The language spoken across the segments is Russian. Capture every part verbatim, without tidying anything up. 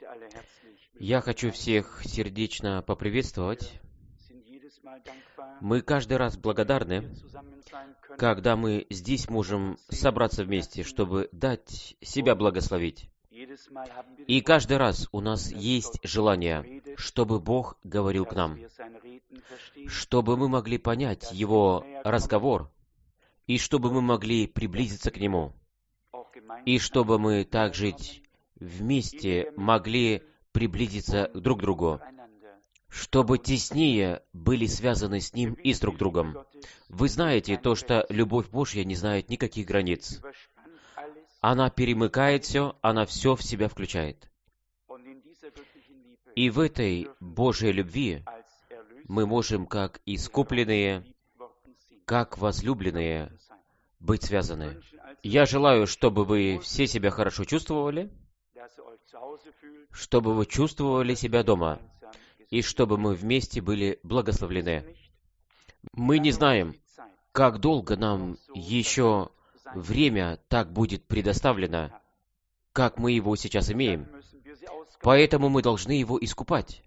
Я хочу всех сердечно поприветствовать. Мы каждый раз благодарны, когда мы здесь можем собраться вместе, чтобы дать себя благословить. И каждый раз у нас есть желание, чтобы Бог говорил к нам, чтобы мы могли понять Его разговор, и чтобы мы могли приблизиться к Нему, и чтобы мы также вместе могли приблизиться друг к другу, чтобы теснее были связаны с Ним и с друг другом. Вы знаете то, что любовь Божья не знает никаких границ. Она перемыкает все, она все в себя включает. И в этой Божьей любви мы можем, как искупленные, как возлюбленные, быть связаны. Я желаю, чтобы вы все себя хорошо чувствовали, чтобы вы чувствовали себя дома, и чтобы мы вместе были благословлены. Мы не знаем, как долго нам еще время так будет предоставлено, как мы его сейчас имеем. Поэтому мы должны его искупать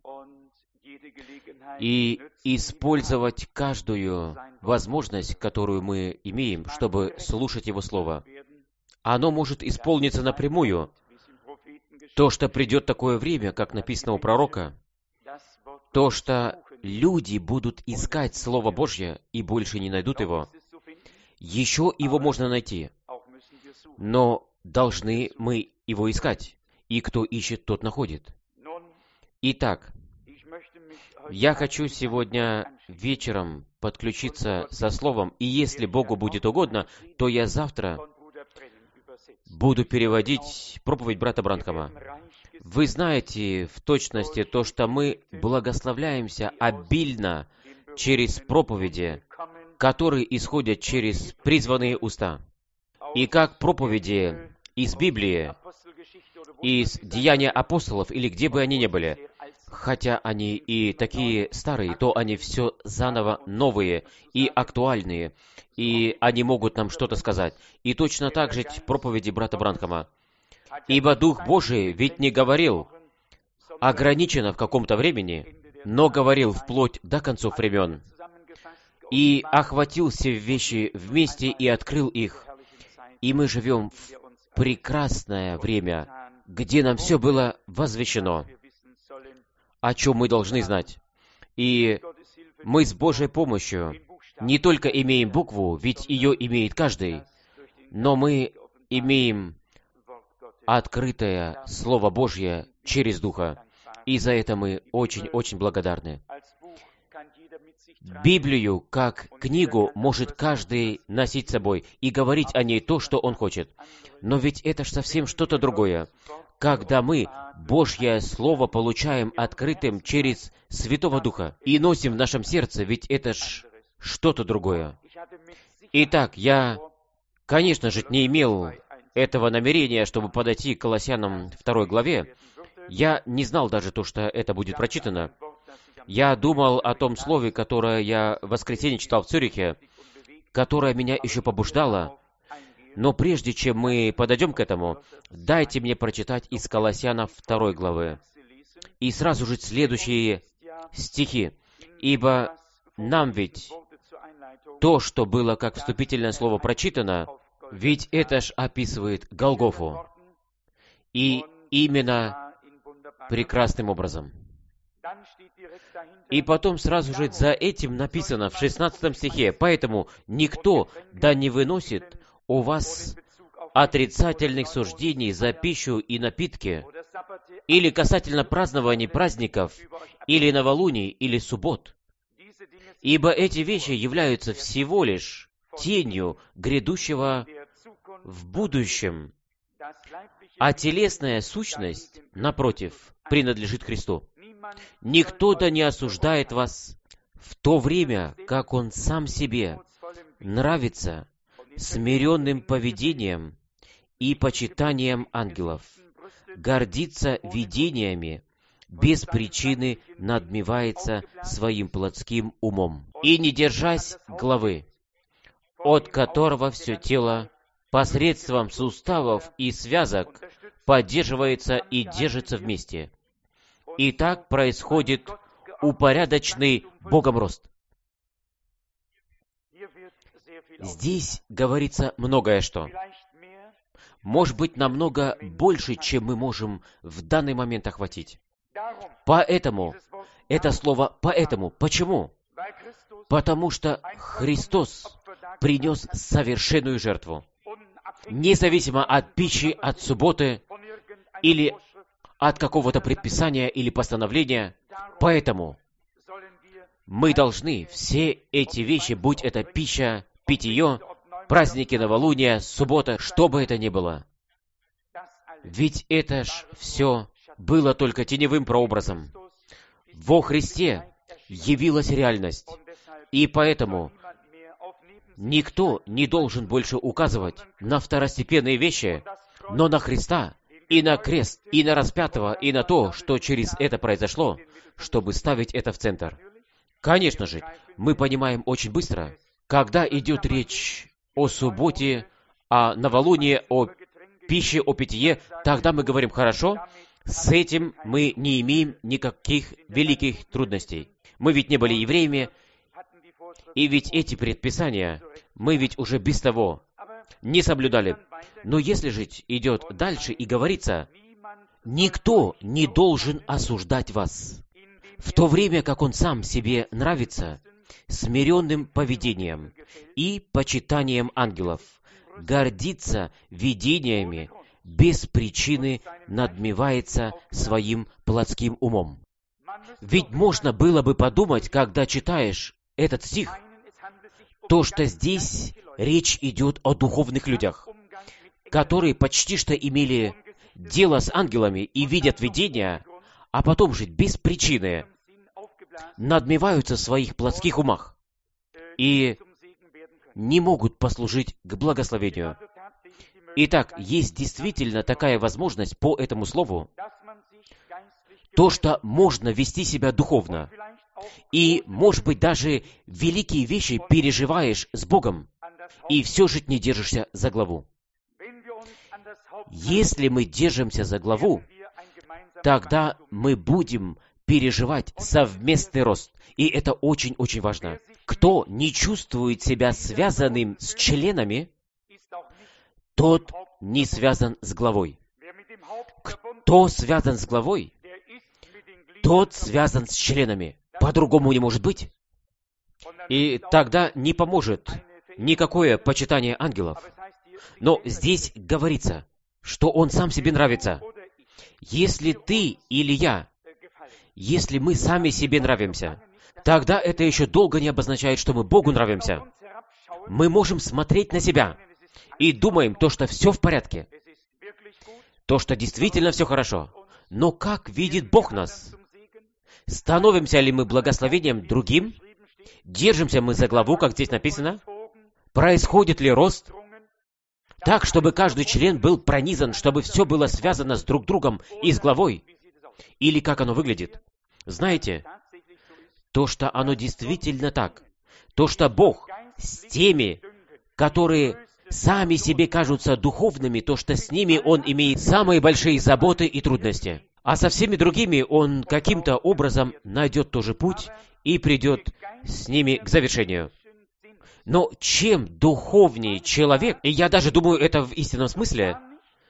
и использовать каждую возможность, которую мы имеем, чтобы слушать Его Слово. Оно может исполниться напрямую. То, что придет такое время, как написано у пророка, то, что люди будут искать Слово Божье и больше не найдут его. Еще его можно найти, но должны мы его искать, и кто ищет, тот находит. Итак, я хочу сегодня вечером подключиться со Словом, и если Богу будет угодно, то я завтра буду переводить проповедь брата Бранхама. Вы знаете в точности то, что мы благословляемся обильно через проповеди, которые исходят через призванные уста. И как проповеди из Библии, из Деяния апостолов, или где бы они ни были, хотя они и такие старые, то они все заново новые и актуальные, и они могут нам что-то сказать. И точно так же проповеди брата Бранхама. Ибо Дух Божий ведь не говорил ограниченно в каком-то времени, но говорил вплоть до концов времен, и охватил все вещи вместе и открыл их. И мы живем в прекрасное время, где нам все было возвещено, о чем мы должны знать. И мы с Божьей помощью не только имеем букву, ведь ее имеет каждый, но мы имеем открытое Слово Божье через Духа. И за это мы очень-очень благодарны. Библию, как книгу, может каждый носить с собой и говорить о ней то, что он хочет. Но ведь это ж совсем что-то другое. Когда мы Божье Слово получаем открытым через Святого Духа и носим в нашем сердце, ведь это ж что-то другое. Итак, я, конечно же, не имел этого намерения, чтобы подойти к Колоссянам второй главе. Я не знал даже то, что это будет прочитано. Я думал о том слове, которое я в воскресенье читал в Цюрихе, которое меня еще побуждало. Но прежде чем мы подойдем к этому, дайте мне прочитать из Колоссянов второй главы. И сразу же следующие стихи. «Ибо нам ведь то, что было как вступительное слово прочитано, ведь это ж описывает Голгофу. И именно прекрасным образом». И потом сразу же за этим написано в шестнадцатом стихе: «Поэтому никто да не выносит у вас отрицательных суждений за пищу и напитки, или касательно празднований праздников, или новолуний, или суббот. Ибо эти вещи являются всего лишь тенью грядущего в будущем, а телесная сущность, напротив, принадлежит Христу. Никто да не осуждает вас в то время, как он сам себе нравится смиренным поведением и почитанием ангелов, гордится видениями, без причины надмевается своим плотским умом, и не держась главы, от которого все тело посредством суставов и связок поддерживается и держится вместе. И так происходит упорядоченный Богом рост. Здесь говорится многое что. Может быть, намного больше, чем мы можем в данный момент охватить. Поэтому, это слово «поэтому». Почему? Потому что Христос принес совершенную жертву. Независимо от пищи, от субботы, или от какого-то предписания или постановления. Поэтому мы должны все эти вещи, будь это пища, питье, праздники новолуния, суббота, что бы это ни было. Ведь это ж все было только теневым прообразом. Во Христе явилась реальность. И поэтому никто не должен больше указывать на второстепенные вещи, но на Христа, и на крест, и на распятого, и на то, что через это произошло, чтобы ставить это в центр. Конечно же, мы понимаем очень быстро, когда идет речь о субботе, о новолунии, о пище, о питье, тогда мы говорим: хорошо, с этим мы не имеем никаких великих трудностей. Мы ведь не были евреями, и ведь эти предписания мы ведь уже без того не соблюдали. Но если же идет дальше и говорится: никто не должен осуждать вас, в то время как он сам себе нравится, смиренным поведением и почитанием ангелов, гордится видениями, без причины надмевается своим плотским умом. Ведь можно было бы подумать, когда читаешь этот стих, то, что здесь речь идет о духовных людях, которые почти что имели дело с ангелами и видят видения, а потом же без причины надмеваются в своих плотских умах и не могут послужить к благословению. Итак, есть действительно такая возможность по этому слову, то, что можно вести себя духовно, и, может быть, даже великие вещи переживаешь с Богом, и все же не держишься за главу. Если мы держимся за главу, тогда мы будем переживать совместный рост. И это очень-очень важно. Кто не чувствует себя связанным с членами, тот не связан с главой. Кто связан с главой, тот связан с членами. По-другому не может быть. И тогда не поможет никакое почитание ангелов. Но здесь говорится, что он сам себе нравится. Если ты или я, если мы сами себе нравимся, тогда это еще долго не обозначает, что мы Богу нравимся. Мы можем смотреть на себя и думаем то, что все в порядке, то, что действительно все хорошо. Но как видит Бог нас? Становимся ли мы благословением другим? Держимся мы за главу, как здесь написано? Происходит ли рост? Так, чтобы каждый член был пронизан, чтобы все было связано с друг другом и с главой? Или как оно выглядит? Знаете, то, что оно действительно так, то, что Бог с теми, которые сами себе кажутся духовными, то, что с ними Он имеет самые большие заботы и трудности. А со всеми другими Он каким-то образом найдет тоже путь и придет с ними к завершению. Но чем духовнее человек, и я даже думаю это в истинном смысле,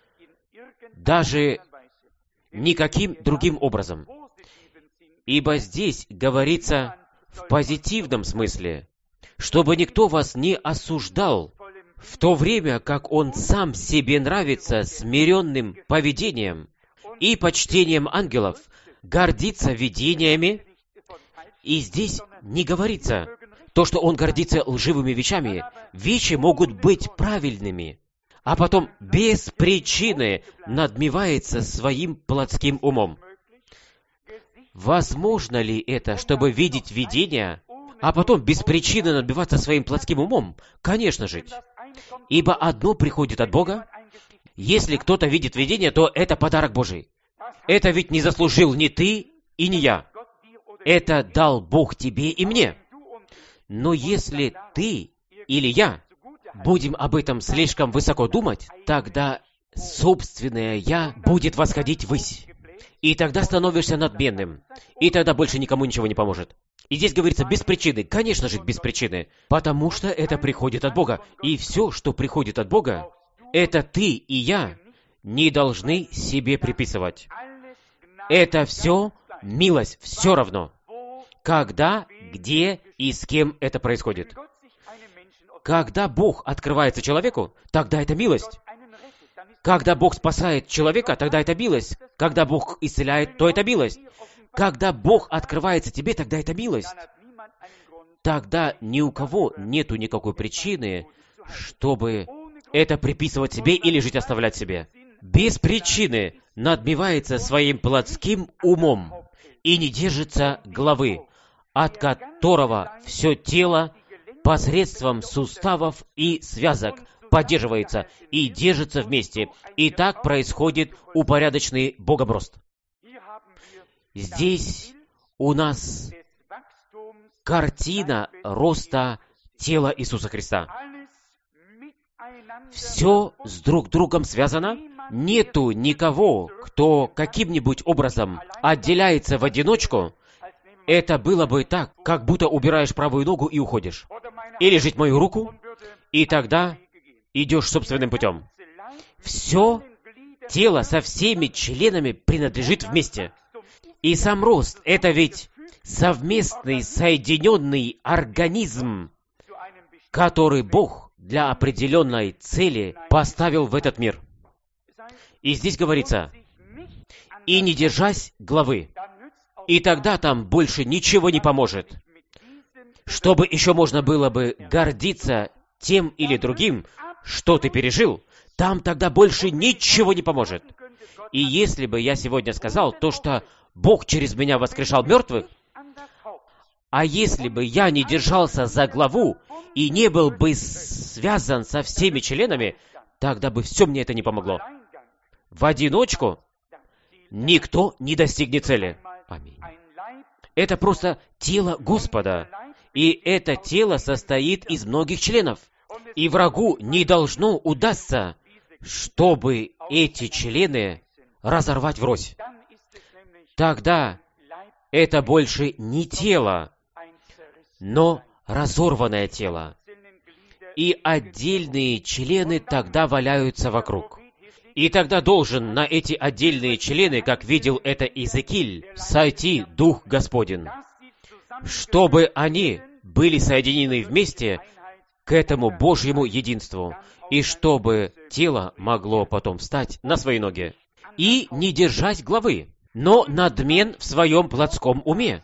даже никаким другим образом. Ибо здесь говорится в позитивном смысле, чтобы никто вас не осуждал, в то время как он сам себе нравится смиренным поведением и почтением ангелов, гордится видениями. И здесь не говорится то, что он гордится лживыми вещами. Вещи могут быть правильными, а потом без причины надмевается своим плотским умом. Возможно ли это, чтобы видеть видения, а потом без причины надмеваться своим плотским умом? Конечно же. Ибо одно приходит от Бога. Если кто-то видит видение, то это подарок Божий. Это ведь не заслужил ни ты и не я. Это дал Бог тебе и мне. Но если ты или я будем об этом слишком высоко думать, тогда собственное «я» будет восходить ввысь. И тогда становишься надменным. И тогда больше никому ничего не поможет. И здесь говорится без причины. Конечно же, без причины. Потому что это приходит от Бога. И все, что приходит от Бога, это ты и я не должны себе приписывать. Это все милость, все равно. Когда, где и с кем это происходит. Когда Бог открывается человеку, тогда это милость. Когда Бог спасает человека, тогда это милость. Когда Бог исцеляет, то это милость. Когда Бог открывается тебе, тогда это милость. Тогда ни у кого нету никакой причины, чтобы это приписывать себе или жить оставлять себе. Без причины надмевается своим плотским умом и не держится главы, от которого все тело посредством суставов и связок поддерживается и держится вместе. И так происходит упорядоченный Богом рост. Здесь у нас картина роста тела Иисуса Христа. Все с друг другом связано. Нету никого, кто каким-нибудь образом отделяется в одиночку. Это было бы так, как будто убираешь правую ногу и уходишь. Или жить мою руку, и тогда идешь собственным путем. Все тело со всеми членами принадлежит вместе. И сам рост — это ведь совместный, соединенный организм, который Бог для определенной цели поставил в этот мир. И здесь говорится, «И не держась главы». И тогда там больше ничего не поможет. Чтобы еще можно было бы гордиться тем или другим, что ты пережил, там тогда больше ничего не поможет. И если бы я сегодня сказал то, что Бог через меня воскрешал мертвых, а если бы я не держался за главу и не был бы связан со всеми членами, тогда бы все мне это не помогло. В одиночку никто не достигнет цели. Аминь. Это просто тело Господа, и это тело состоит из многих членов. И врагу не должно удастся, чтобы эти члены разорвать врозь. Тогда это больше не тело, но разорванное тело. И отдельные члены тогда валяются вокруг. И тогда должен на эти отдельные члены, как видел это Иезекииль, сойти Дух Господень, чтобы они были соединены вместе к этому Божьему единству, и чтобы тело могло потом встать на свои ноги. И не держать главы, но надмен в своем плотском уме.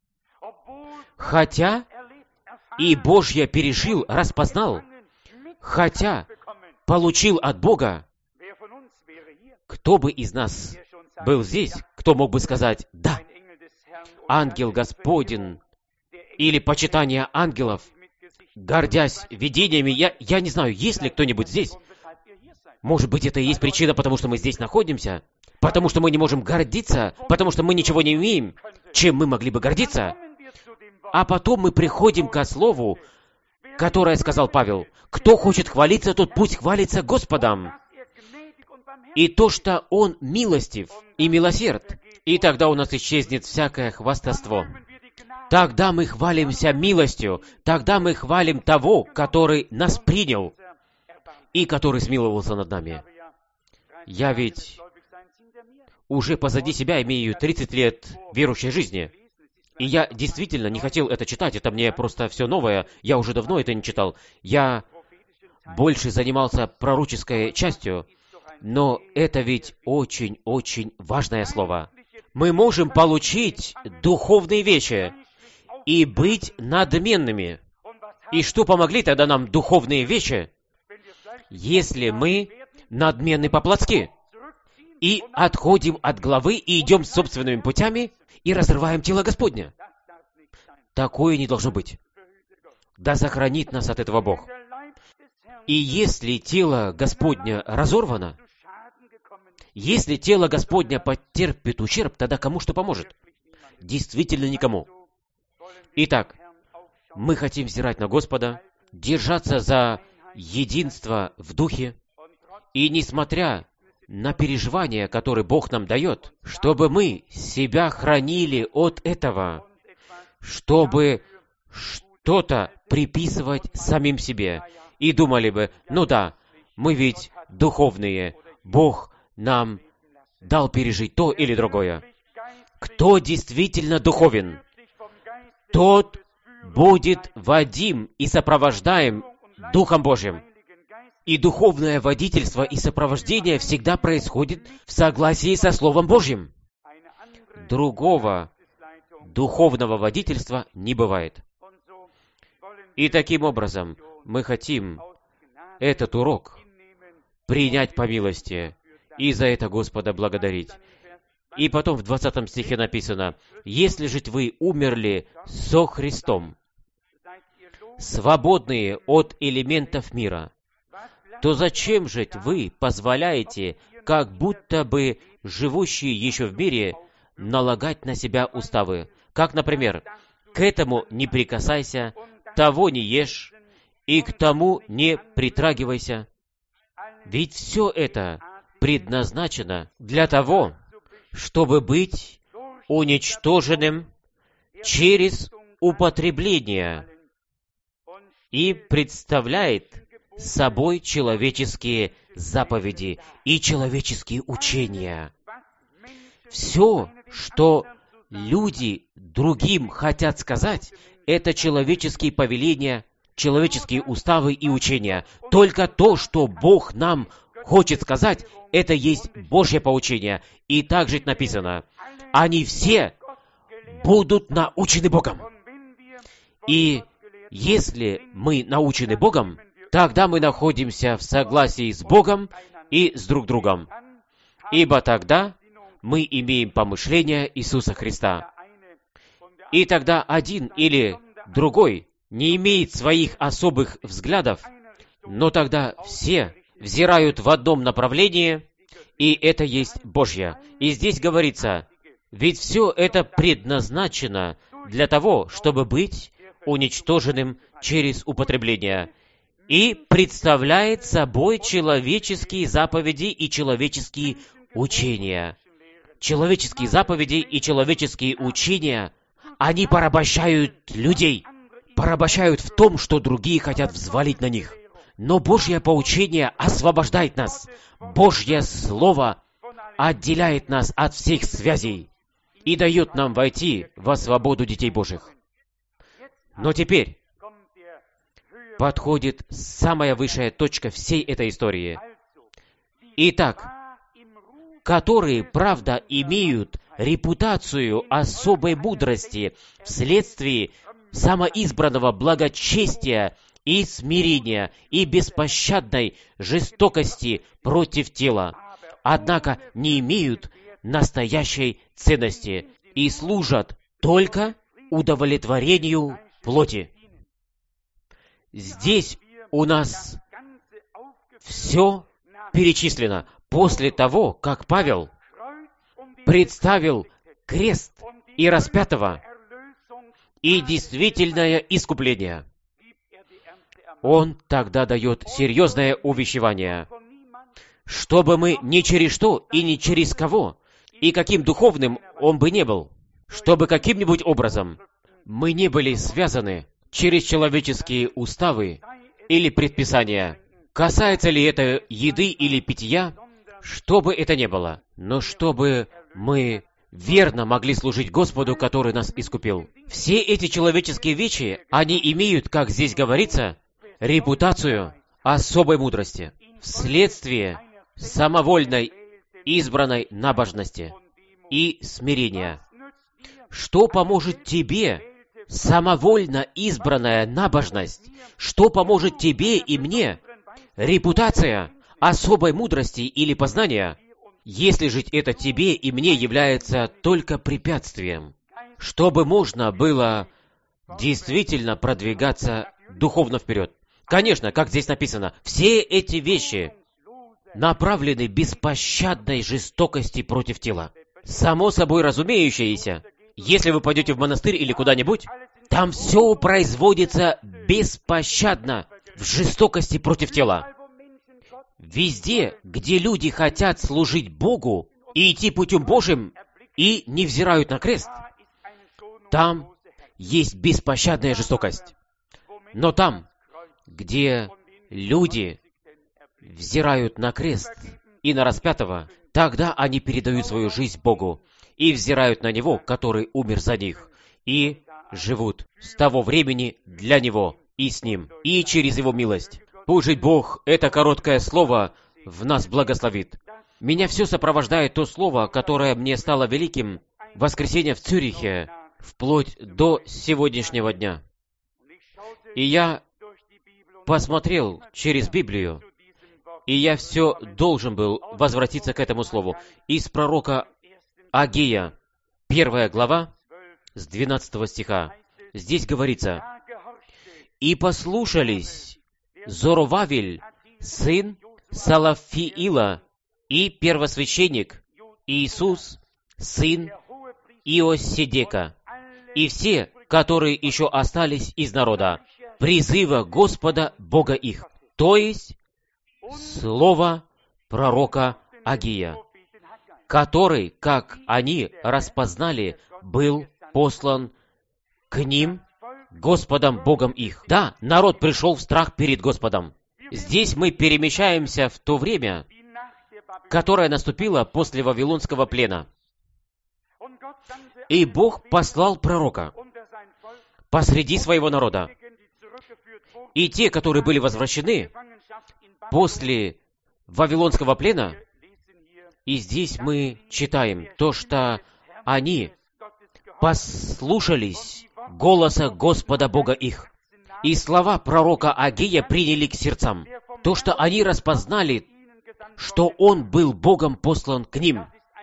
Хотя и Божье пережил, распознал, хотя получил от Бога. Кто бы из нас был здесь, кто мог бы сказать «да», ангел Господень или почитание ангелов, гордясь видениями, я, я не знаю, есть ли кто-нибудь здесь. Может быть, это и есть причина, потому что мы здесь находимся, потому что мы не можем гордиться, потому что мы ничего не имеем, чем мы могли бы гордиться. А потом мы приходим ко слову, которое сказал Павел: «Кто хочет хвалиться, тот пусть хвалится Господом». И то, что Он милостив и милосерд, и тогда у нас исчезнет всякое хвастовство. Тогда мы хвалимся милостью, тогда мы хвалим того, который нас принял и который смиловался над нами. Я ведь уже позади себя имею тридцать лет верующей жизни. И я действительно не хотел это читать, это мне просто все новое, я уже давно это не читал. Я больше занимался пророческой частью, но это ведь очень-очень важное слово. Мы можем получить духовные вещи и быть надменными. И что помогли тогда нам духовные вещи, если мы надменны по-плотски и отходим от главы и идем собственными путями и разрываем тело Господня? Такое не должно быть. Да сохранит нас от этого Бог. И если тело Господня разорвано, если тело Господня потерпит ущерб, тогда кому что поможет? Действительно никому. Итак, мы хотим взирать на Господа, держаться за единство в духе, и несмотря на переживания, которые Бог нам дает, чтобы мы себя хранили от этого, чтобы что-то приписывать самим себе. И думали бы, ну да, мы ведь духовные, Бог нам дал пережить то или другое. Кто действительно духовен, тот будет водим и сопровождаем Духом Божьим. И духовное водительство и сопровождение всегда происходит в согласии со Словом Божьим. Другого духовного водительства не бывает. И таким образом мы хотим этот урок принять по милости и за это Господа благодарить. И потом в двадцатом стихе написано: «Если же вы умерли со Христом, свободные от элементов мира, то зачем же вы позволяете, как будто бы живущие еще в мире, налагать на себя уставы? Как, например, к этому не прикасайся, того не ешь, и к тому не притрагивайся». Ведь все это предназначено для того, чтобы быть уничтоженным через употребление, и представляет собой человеческие заповеди и человеческие учения. Все, что люди другим хотят сказать, это человеческие повеления, человеческие уставы и учения. Только то, что Бог нам хочет сказать, это есть Божье поучение. И также написано: они все будут научены Богом. И если мы научены Богом, тогда мы находимся в согласии с Богом и с друг другом. Ибо тогда мы имеем помышления Иисуса Христа. И тогда один или другой не имеет своих особых взглядов, но тогда все взирают в одном направлении, и это есть Божье. И здесь говорится, ведь все это предназначено для того, чтобы быть уничтоженным через употребление, и представляет собой человеческие заповеди и человеческие учения. Человеческие заповеди и человеческие учения, они порабощают людей, порабощают в том, что другие хотят взвалить на них. Но Божье поучение освобождает нас. Божье Слово отделяет нас от всех связей и дает нам войти во свободу детей Божьих. Но теперь подходит самая высшая точка всей этой истории. Итак, которые, правда, имеют репутацию особой мудрости вследствие самоизбранного благочестия и смирения и беспощадной жестокости против тела, однако не имеют настоящей ценности и служат только удовлетворению плоти. Здесь у нас все перечислено после того, как Павел представил крест и распятого и действительное искупление. Он тогда дает серьезное увещевание, чтобы мы ни через что и ни через кого, и каким духовным он бы не был, чтобы каким-нибудь образом мы не были связаны через человеческие уставы или предписания. Касается ли это еды или питья, что бы это ни было, но чтобы мы верно могли служить Господу, который нас искупил. Все эти человеческие вещи, они имеют, как здесь говорится, репутацию особой мудрости вследствие самовольной избранной набожности и смирения. Что поможет тебе самовольно избранная набожность? Что поможет тебе и мне репутация особой мудрости или познания, если же это тебе и мне является только препятствием, чтобы можно было действительно продвигаться духовно вперед? Конечно, как здесь написано, все эти вещи направлены беспощадной жестокости против тела. Само собой разумеющееся, если вы пойдете в монастырь или куда-нибудь, там все производится беспощадно в жестокости против тела. Везде, где люди хотят служить Богу и идти путем Божьим, и не взирают на крест, там есть беспощадная жестокость. Но там, где люди взирают на крест и на распятого, тогда они передают свою жизнь Богу и взирают на Него, который умер за них, и живут с того времени для Него и с Ним, и через Его милость. Пусть Бог это короткое слово в нас благословит. Меня все сопровождает то слово, которое мне стало великим в воскресенье в Цюрихе, вплоть до сегодняшнего дня. И я посмотрел через Библию, и я все должен был возвратиться к этому слову. Из пророка Агея, первая глава, с двенадцатого стиха. Здесь говорится: «И послушались Зоровавель, сын Салафиила, и первосвященник Иисус, сын Иоседека, и все, которые еще остались из народа, призыва Господа Бога их». То есть, слово пророка Агея, который, как они распознали, был послан к ним Господом Богом их. Да, народ пришел в страх перед Господом. Здесь мы перемещаемся в то время, которое наступило после Вавилонского плена. И Бог послал пророка посреди своего народа. И те, которые были возвращены после Вавилонского плена, и здесь мы читаем то, что они послушались голоса Господа Бога их, и слова пророка Агея приняли к сердцам. То, что они распознали, что Он был Богом послан к ним.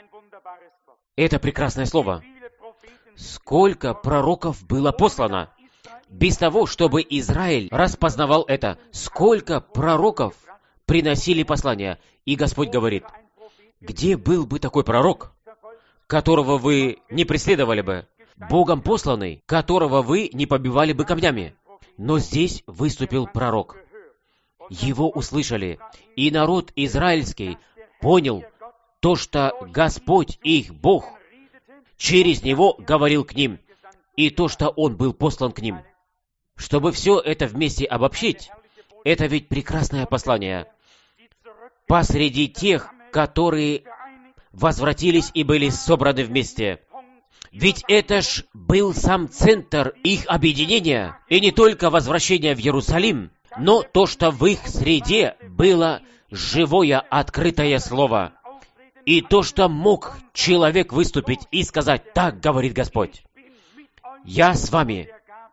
Это прекрасное слово. Сколько пророков было послано? Без того, чтобы Израиль распознавал это, сколько пророков приносили послания. И Господь говорит: где был бы такой пророк, которого вы не преследовали бы, Богом посланный, которого вы не побивали бы камнями? Но здесь выступил пророк. Его услышали, и народ израильский понял то, что Господь их Бог через него говорил к ним, и то, что Он был послан к ним. Чтобы все это вместе обобщить, это ведь прекрасное послание посреди тех, которые возвратились и были собраны вместе. Ведь это ж был сам центр их объединения, и не только возвращение в Иерусалим, но то, что в их среде было живое, открытое слово. И то, что мог человек выступить и сказать: «Так говорит Господь, я с вами».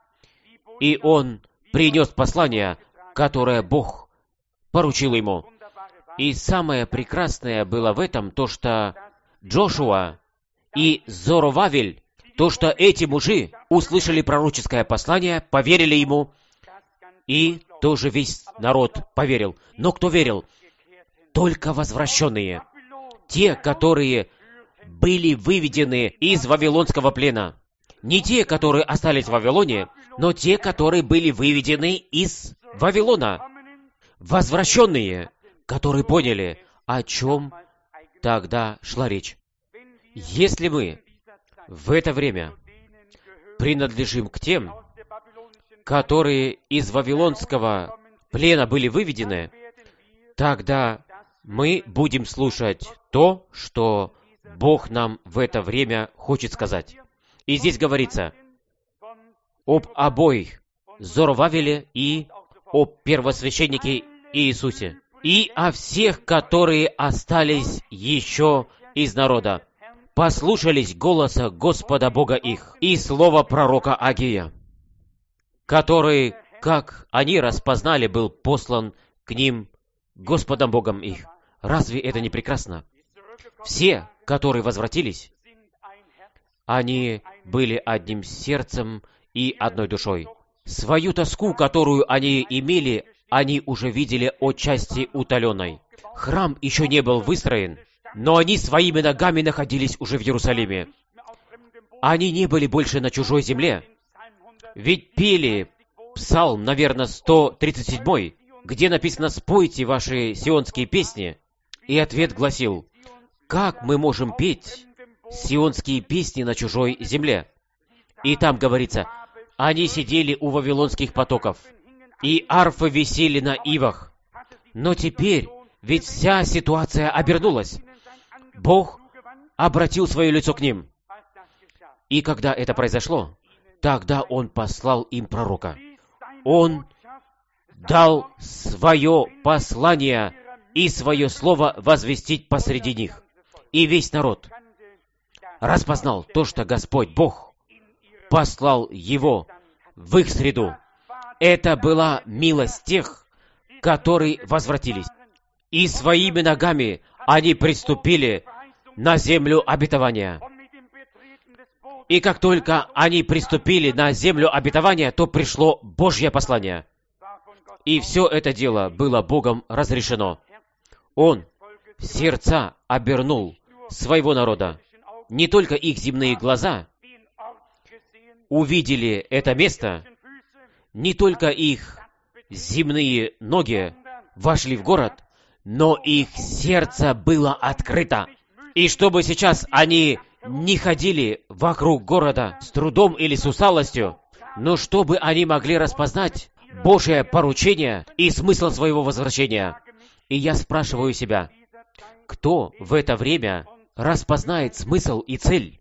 И он принес послание, которое Бог поручил ему. И самое прекрасное было в этом то, что Джошуа и Зоровавель, то, что эти мужи услышали пророческое послание, поверили ему, и тоже весь народ поверил. Но кто верил? Только возвращенные. Те, которые были выведены из Вавилонского плена. Не те, которые остались в Вавилоне, но те, которые были выведены из Вавилона. Возвращенные, которые поняли, о чем тогда шла речь. Если мы в это время принадлежим к тем, которые из Вавилонского плена были выведены, тогда мы будем слушать то, что Бог нам в это время хочет сказать. И здесь говорится об обоих, Зоровавеле и о первосвященнике Иисусе, и о всех, которые остались еще из народа, послушались голоса Господа Бога их и слова пророка Агея, который, как они распознали, был послан к ним Господом Богом их. Разве это не прекрасно? Все, которые возвратились, они были одним сердцем и одной душой. Свою тоску, которую они имели, они уже видели отчасти утоленной. Храм еще не был выстроен, но они своими ногами находились уже в Иерусалиме. Они не были больше на чужой земле. Ведь пели псалм, наверное, сто тридцать седьмой, где написано «Спойте ваши сионские песни». И ответ гласил: как мы можем петь сионские песни на чужой земле? И там говорится: они сидели у вавилонских потоков, и арфы висели на ивах. Но теперь ведь вся ситуация обернулась. Бог обратил свое лицо к ним. И когда это произошло, тогда Он послал им пророка. Он дал свое послание и свое слово возвестить посреди них. И весь народ распознал то, что Господь Бог послал его в их среду. Это была милость тех, которые возвратились. И своими ногами они приступили на землю обетования. И как только они приступили на землю обетования, то пришло Божье послание. И все это дело было Богом разрешено. Он сердца обернул своего народа. Не только их земные глаза увидели это место, не только их земные ноги вошли в город, но их сердце было открыто. И чтобы сейчас они не ходили вокруг города с трудом или с усталостью, но чтобы они могли распознать Божие поручение и смысл своего возвращения. И я спрашиваю себя, кто в это время распознает смысл и цель?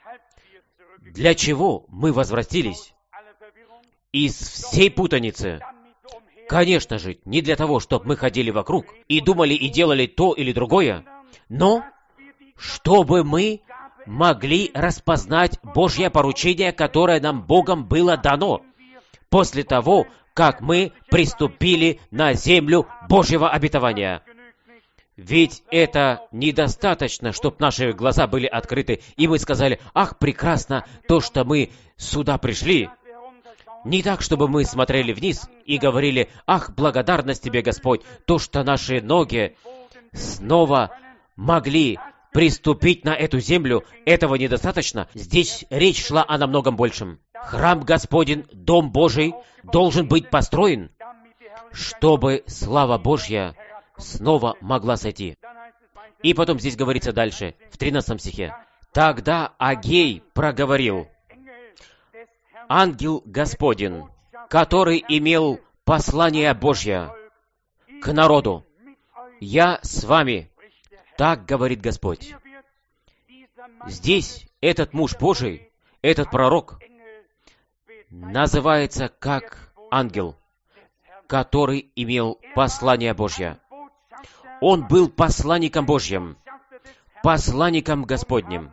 Для чего мы возвратились из всей путаницы? Конечно же, не для того, чтобы мы ходили вокруг и думали и делали то или другое, но чтобы мы могли распознать Божье поручение, которое нам Богом было дано после того, как мы приступили на землю Божьего обетования. Ведь это недостаточно, чтобы наши глаза были открыты, и мы сказали: «Ах, прекрасно то, что мы сюда пришли». Не так, чтобы мы смотрели вниз и говорили: «Ах, благодарность Тебе, Господь, то, что наши ноги снова могли приступить на эту землю». Этого недостаточно. Здесь речь шла о намногом большем. Храм Господень, Дом Божий, должен быть построен, чтобы слава Божья снова могла сойти. И потом здесь говорится дальше, в тринадцатом стихе. «Тогда Агей проговорил: ангел Господень, который имел послание Божье к народу, я с вами, так говорит Господь». Здесь этот муж Божий, этот пророк, называется как ангел, который имел послание Божье. Он был посланником Божьим, посланником Господним.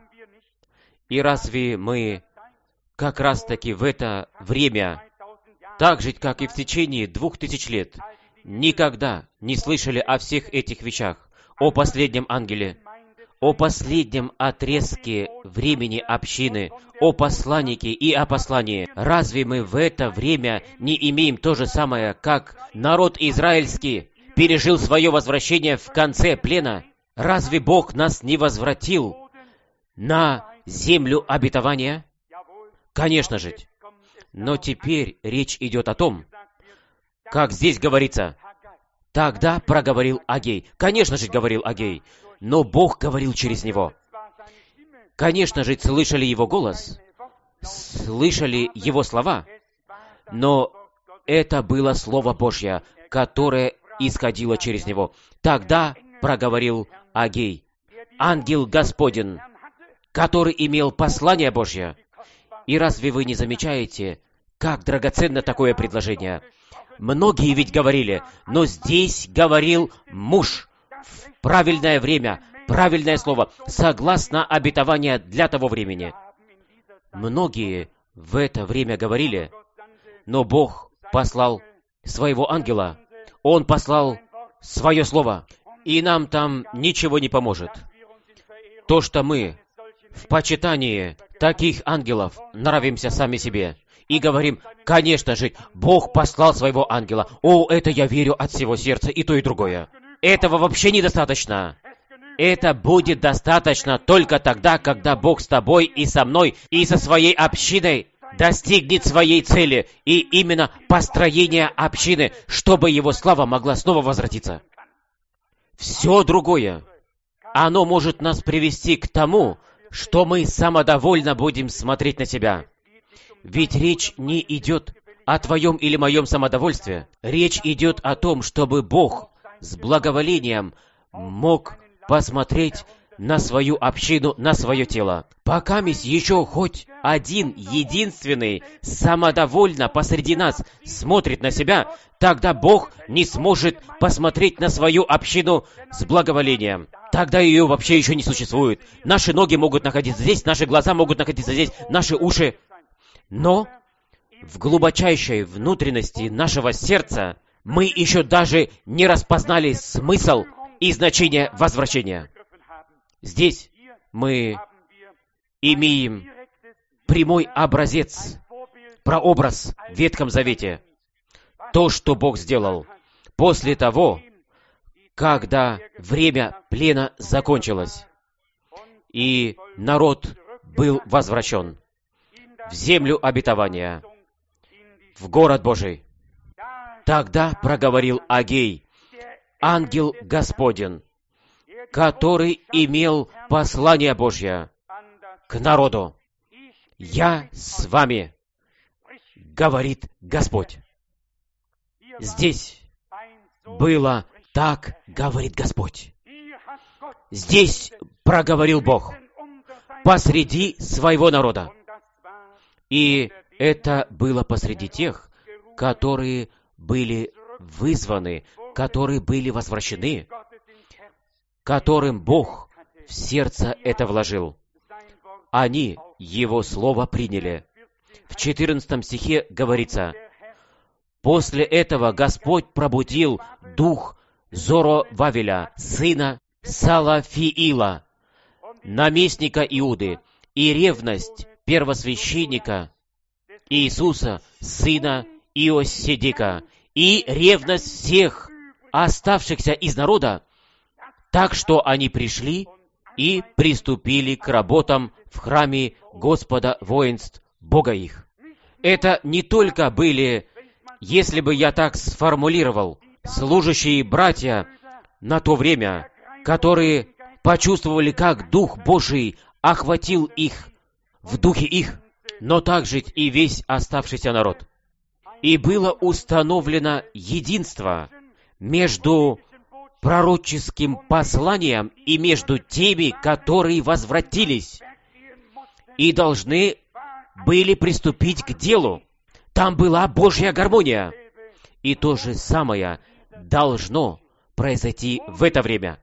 И разве мы как раз-таки в это время, так же, как и в течение двух тысяч лет, никогда не слышали о всех этих вещах, о последнем ангеле, о последнем отрезке времени общины, о посланнике и о послании? Разве мы в это время не имеем то же самое, как народ израильский пережил свое возвращение в конце плена? Разве Бог нас не возвратил на землю обетования? Конечно же. Но теперь речь идет о том, как здесь говорится, «Тогда проговорил Агей». Конечно же, говорил Агей, но Бог говорил через него. Конечно же, слышали его голос, слышали его слова, но это было Слово Божье, которое исходило через него. Тогда проговорил Агей, ангел Господень, который имел послание Божье. И разве вы не замечаете, как драгоценно такое предложение? Многие ведь говорили, но здесь говорил муж в правильное время, правильное слово, согласно обетованию для того времени. Многие в это время говорили, но Бог послал своего ангела. Он послал свое слово, и нам там ничего не поможет. То, что мы в почитании таких ангелов нравимся сами себе и говорим: конечно же, Бог послал своего ангела. О, это я верю от всего сердца, и то, и другое. Этого вообще недостаточно. Это будет достаточно только тогда, когда Бог с тобой и со мной, и со своей общиной достигнет своей цели, и именно построение общины, чтобы Его слава могла снова возвратиться. Все другое, оно может нас привести к тому, что мы самодовольно будем смотреть на себя. Ведь речь не идет о твоем или моем самодовольстве. Речь идет о том, чтобы Бог с благоволением мог посмотреть на свою общину, на свое тело. Пока еще хоть один, единственный, самодовольно посреди нас смотрит на себя, тогда Бог не сможет посмотреть на свою общину с благоволением. Тогда ее вообще еще не существует. Наши ноги могут находиться здесь, наши глаза могут находиться здесь, наши уши. Но в глубочайшей внутренности нашего сердца мы еще даже не распознали смысл и значение возвращения. Здесь мы имеем прямой образец, прообраз в Ветхом Завете. То, что Бог сделал после того, когда время плена закончилось, и народ был возвращен в землю обетования, в город Божий. Тогда проговорил Агей, ангел Господень, который имел послание Божье к народу. «Я с вами, говорит Господь». Здесь было «так, говорит Господь». Здесь проговорил Бог посреди своего народа. И это было посреди тех, которые были вызваны, которые были возвращены, которым Бог в сердце это вложил. Они Его Слово приняли. В четырнадцатом стихе говорится, «После этого Господь пробудил дух Зоровавеля, сына Салафиила, наместника Иуды, и ревность первосвященника Иисуса, сына Иосседека, и ревность всех оставшихся из народа, так что они пришли и приступили к работам в храме Господа воинств, Бога их». Это не только были, если бы я так сформулировал, служащие братья на то время, которые почувствовали, как Дух Божий охватил их в духе их, но также и весь оставшийся народ. И было установлено единство между пророческим посланием и между теми, которые возвратились и должны были приступить к делу. Там была Божья гармония. И то же самое должно произойти в это время.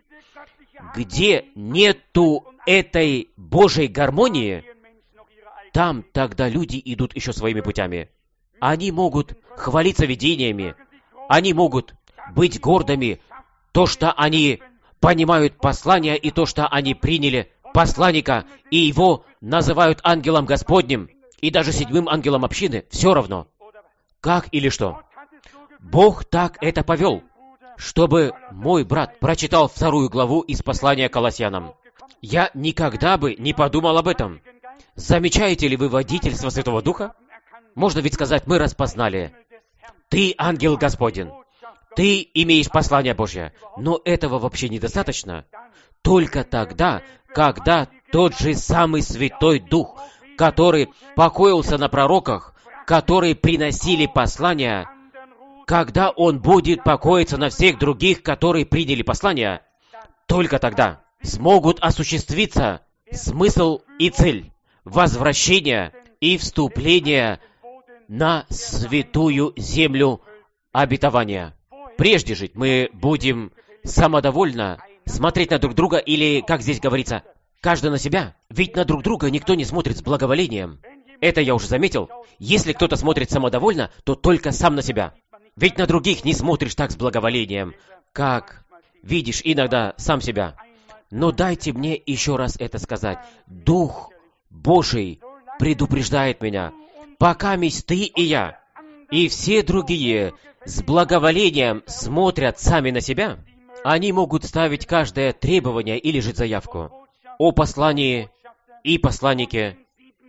Где нету этой Божьей гармонии, там тогда люди идут еще своими путями. Они могут хвалиться видениями, они могут быть гордыми, то, что они понимают послание, и то, что они приняли посланника, и его называют ангелом Господним, и даже седьмым ангелом общины, все равно. Как или что? Бог так это повел, чтобы мой брат прочитал вторую главу из послания к Колоссянам. Я никогда бы не подумал об этом. Замечаете ли вы водительство Святого Духа? Можно ведь сказать, мы распознали. Ты ангел Господень. Ты имеешь послание Божье. Но этого вообще недостаточно. Только тогда, когда тот же самый Святой Дух, который покоился на пророках, которые приносили послания, когда Он будет покоиться на всех других, которые приняли послание, только тогда смогут осуществиться смысл и цель возвращения и вступления на святую землю обетования. Прежде же мы будем самодовольно смотреть на друг друга, или, как здесь говорится, каждый на себя. Ведь на друг друга никто не смотрит с благоволением. Это я уже заметил. Если кто-то смотрит самодовольно, то только сам на себя. Ведь на других не смотришь так с благоволением, как видишь иногда сам себя. Но дайте мне еще раз это сказать. Дух Божий предупреждает меня. Пока месть ты и я, и все другие с благоволением смотрят сами на себя, они могут ставить каждое требование или же заявку о послании и посланнике,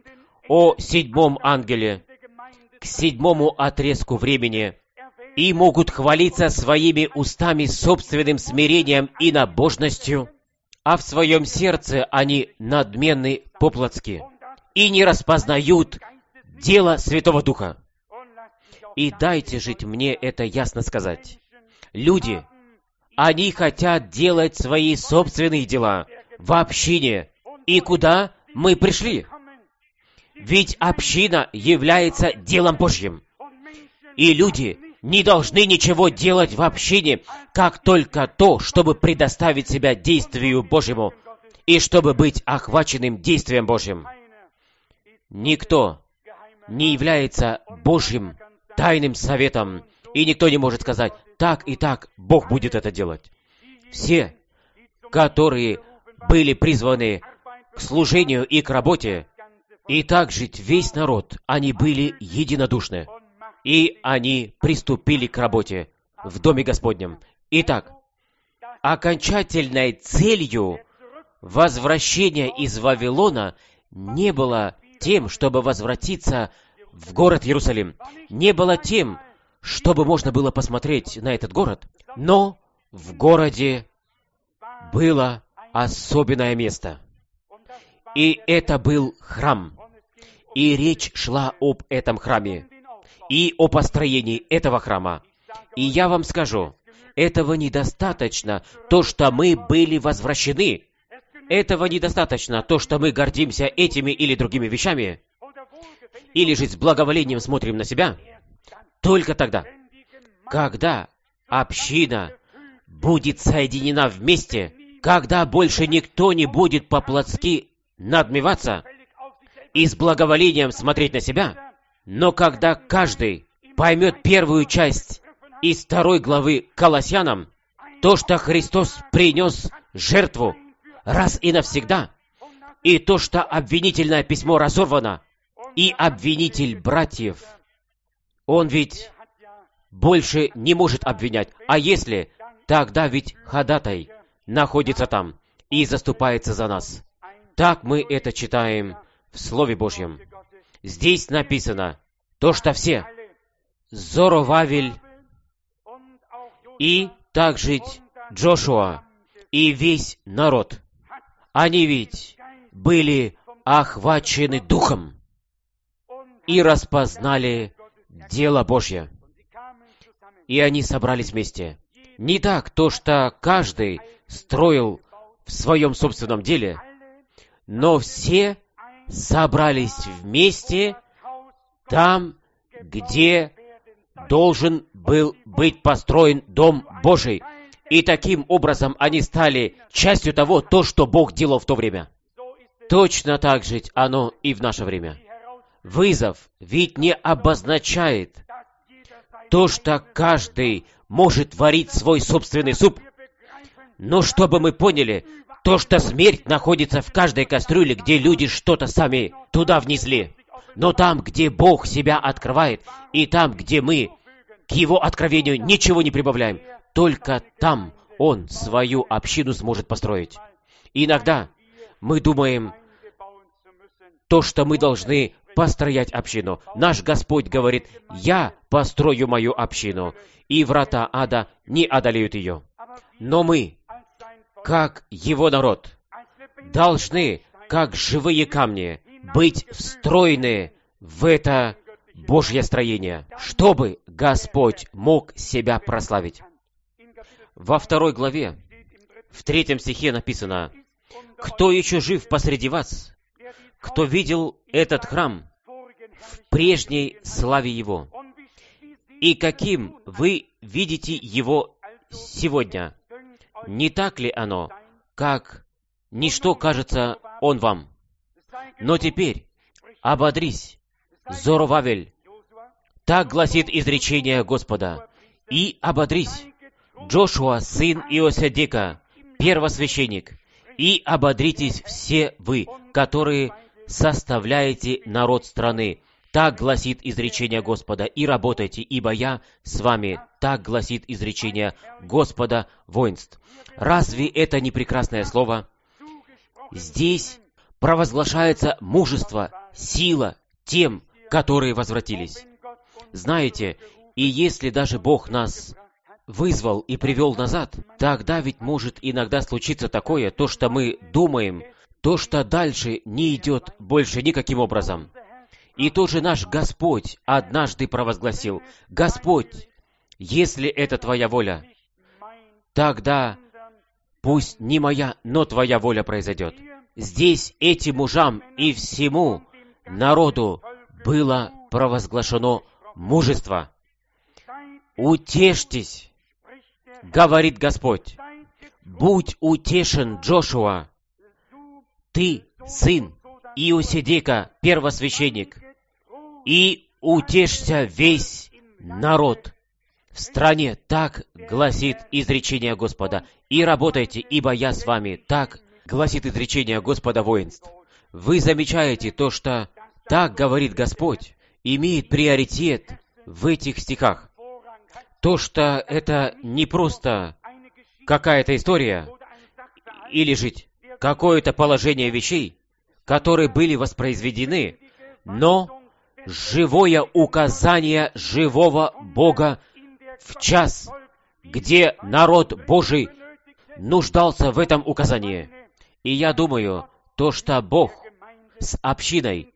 о седьмом ангеле, к седьмому отрезку времени, и могут хвалиться своими устами собственным смирением и набожностью, а в своем сердце они надменны по-плотски и не распознают дело Святого Духа. И дайте жить мне это ясно сказать. Люди, они хотят делать свои собственные дела в общине. И куда мы пришли? Ведь община является делом Божьим. И люди не должны ничего делать в общине, как только то, чтобы предоставить себя действию Божьему и чтобы быть охваченным действием Божьим. Никто не является Божьим тайным советом, и никто не может сказать, так и так Бог будет это делать. Все, которые были призваны к служению и к работе, и также весь народ, они были единодушны, и они приступили к работе в Доме Господнем. Итак, окончательной целью возвращения из Вавилона не было тем, чтобы возвратиться в город Иерусалим, не было тем, чтобы можно было посмотреть на этот город, но в городе было особенное место. И это был храм. И речь шла об этом храме. И о построении этого храма. И я вам скажу, этого недостаточно, то, что мы были возвращены. Этого недостаточно, то, что мы гордимся этими или другими вещами. Или же с благоволением смотрим на себя. Только тогда, когда община будет соединена вместе, когда больше никто не будет по-плотски надмеваться и с благоволением смотреть на себя, но когда каждый поймет первую часть из второй главы Колоссянам, то, что Христос принес жертву раз и навсегда, и то, что обвинительное письмо разорвано, и обвинитель братьев, он ведь больше не может обвинять, а если, тогда ведь ходатай находится там и заступается за нас. Так мы это читаем в Слове Божьем. Здесь написано то, что все, Зоровавель и также Джошуа и весь народ, они ведь были охвачены Духом и распознали дело Божье. И они собрались вместе. Не так то, что каждый строил в своем собственном деле, но все собрались вместе там, где должен был быть построен Дом Божий. И таким образом они стали частью того, то, что Бог делал в то время. Точно так же оно и в наше время. Вызов ведь не обозначает то, что каждый может варить свой собственный суп. Но чтобы мы поняли, то, что смерть находится в каждой кастрюле, где люди что-то сами туда внесли. Но там, где Бог себя открывает, и там, где мы к Его откровению ничего не прибавляем, только там Он свою общину сможет построить. Иногда мы думаем, то, что мы должны построять общину. Наш Господь говорит, «Я построю мою общину, и врата ада не одолеют ее». Но мы, как Его народ, должны, как живые камни, быть встроены в это Божье строение, чтобы Господь мог себя прославить. Во второй главе, в третьем стихе написано, «Кто еще жив посреди вас, кто видел этот храм в прежней славе его, и каким вы видите его сегодня, не так ли оно, как ничто кажется он вам? Но теперь ободрись, Зоровавель, так гласит изречение Господа, и ободрись, Джошуа, сын Иосядека, первосвященник, и ободритесь все вы, которые составляете народ страны. Так гласит изречение Господа, и работайте, ибо я с вами. Так гласит изречение Господа воинств. Разве это не прекрасное слово? Здесь провозглашается мужество сила тем, которые возвратились. Знаете, и если даже Бог нас вызвал и привел назад, тогда ведь может иногда случиться такое, то, что мы думаем, то, что дальше не идет больше никаким образом. И тот же наш Господь однажды провозгласил: «Господь, если это Твоя воля, тогда пусть не моя, но Твоя воля произойдет». Здесь этим мужам и всему народу было провозглашено мужество. «Утешьтесь, — говорит Господь, — будь утешен, Джошуа, ты, сын Иосидека, первосвященник, и утешься весь народ в стране». Так гласит изречение Господа. «И работайте, ибо я с вами». Так гласит изречение Господа воинств. Вы замечаете то, что «так говорит Господь» имеет приоритет в этих стихах. То, что это не просто какая-то история или же какое-то положение вещей, которые были воспроизведены, но живое указание живого Бога в час, где народ Божий нуждался в этом указании. И я думаю, то, что Бог с общиной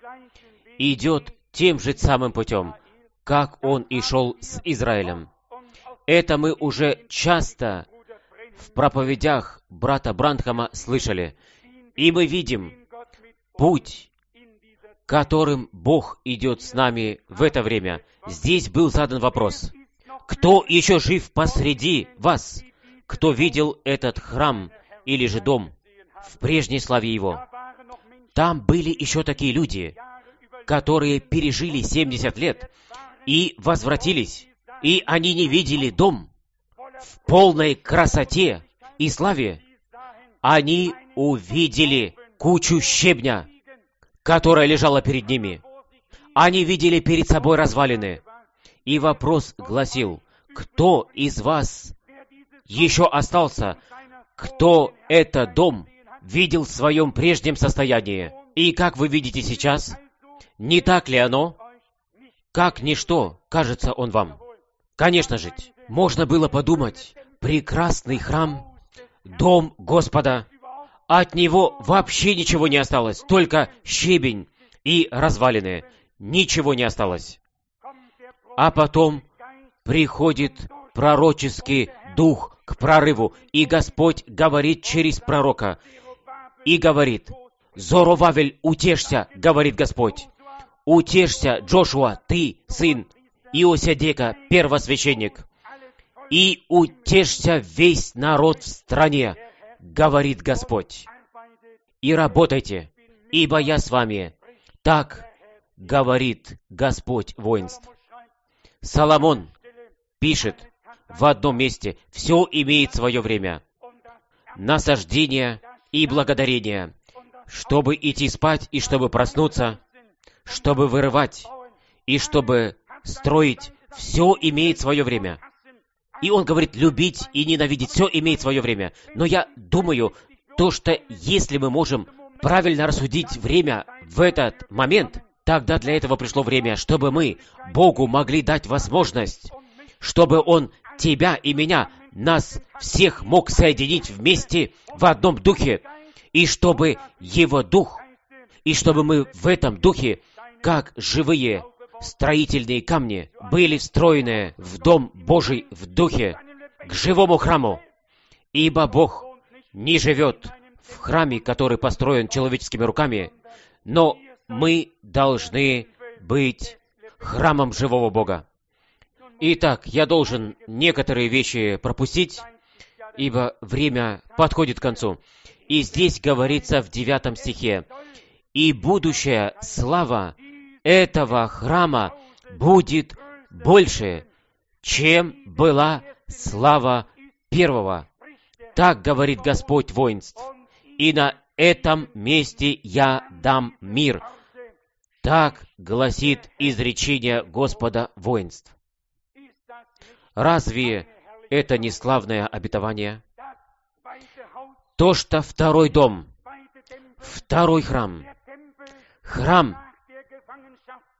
идет тем же самым путем, как Он и шел с Израилем. Это мы уже часто в проповедях брата Бранхама слышали. И мы видим путь, которым Бог идет с нами в это время. Здесь был задан вопрос: кто еще жив посреди вас, кто видел этот храм или же дом в прежней славе его? Там были еще такие люди, которые пережили семьдесят лет и возвратились, и они не видели дом в полной красоте и славе. Они увидели кучу щебня, которая лежала перед ними. Они видели перед собой развалины. И вопрос гласил: кто из вас еще остался, кто этот дом видел в своем прежнем состоянии? И как вы видите сейчас, не так ли оно? Как ничто кажется он вам. Конечно же, можно было подумать: прекрасный храм, дом Господа, от него вообще ничего не осталось, только щебень и развалины, ничего не осталось. А потом приходит пророческий дух к прорыву, и Господь говорит через пророка, и говорит: «Зоровавель, утешься, — говорит Господь, — утешься, Джошуа, ты, сын Иосидека, первосвященник, и утешься весь народ в стране, — говорит Господь, — и работайте, ибо я с вами». Так говорит Господь воинств. Соломон пишет в одном месте: «Все имеет свое время. Насаждение и благодарение, чтобы идти спать и чтобы проснуться, чтобы вырывать и чтобы строить, все имеет свое время». И он говорит: любить и ненавидеть, все имеет свое время. Но я думаю, то, что если мы можем правильно рассудить время в этот момент, тогда для этого пришло время, чтобы мы Богу могли дать возможность, чтобы Он тебя и меня, нас всех мог соединить вместе в одном духе, и чтобы Его Дух, и чтобы мы в этом духе, как живые строительные камни, были встроены в Дом Божий в духе, к живому храму. Ибо Бог не живет в храме, который построен человеческими руками, но мы должны быть храмом живого Бога. Итак, я должен некоторые вещи пропустить, ибо время подходит к концу. И здесь говорится в девятом стихе: «И будущая слава этого храма будет больше, чем была слава первого. Так говорит Господь воинств. И на этом месте я дам мир». Так гласит изречение Господа воинств. Разве это не славное обетование? То, что второй дом, второй храм, храм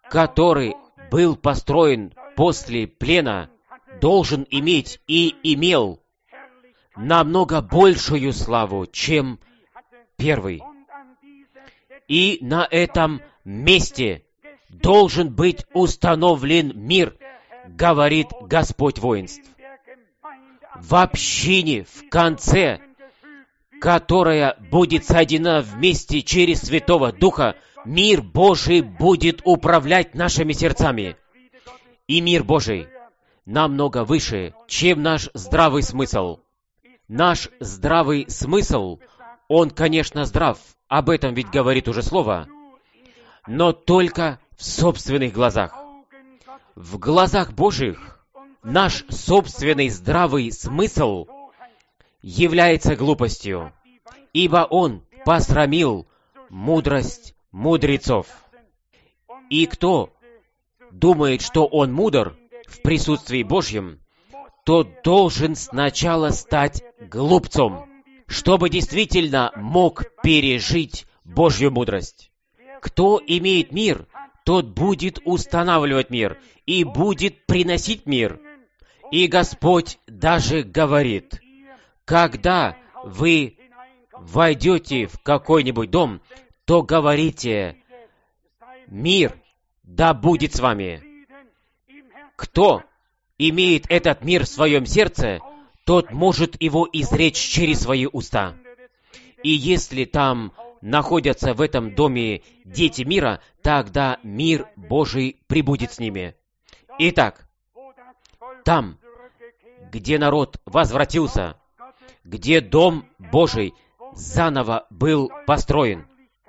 который был построен после плена, должен иметь и имел намного большую славу, чем первый. И на этом месте должен быть установлен мир, говорит Господь воинств. В общине, в конце, которая будет соединена вместе через Святого Духа, мир Божий будет управлять нашими сердцами. И мир Божий намного выше, чем наш здравый смысл. Наш здравый смысл, он, конечно, здрав, об этом ведь говорит уже Слово, но только в собственных глазах. В глазах Божьих наш собственный здравый смысл является глупостью, ибо он посрамил мудрость мудрецов. И кто думает, что он мудр в присутствии Божьем, тот должен сначала стать глупцом, чтобы действительно мог пережить Божью мудрость. Кто имеет мир, тот будет устанавливать мир и будет приносить мир. И Господь даже говорит, когда вы войдете в какой-нибудь дом, то говорите: «Мир да будет с вами». Кто имеет этот мир в своем сердце, тот может его изречь через свои уста. И если там находятся в этом доме дети мира, тогда мир Божий пребудет с ними. Итак, там, где народ возвратился, где дом Божий заново был построен,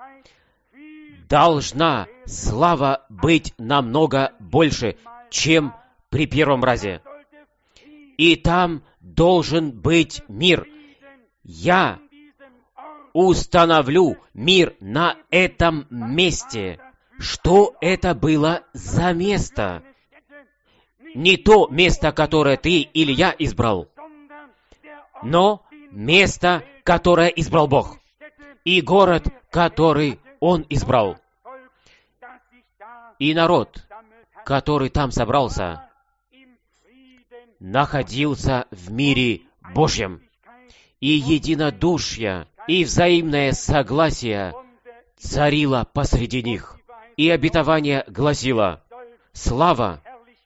должна слава быть намного больше, чем при первом разе. И там должен быть мир. Я установлю мир на этом месте. Что это было за место? Не то место, которое ты или я избрал, но место, которое избрал Бог, и город, который Он избрал. И народ, который там собрался, находился в мире Божьем. И единодушие, и взаимное согласие царило посреди них. И обетование гласило: слава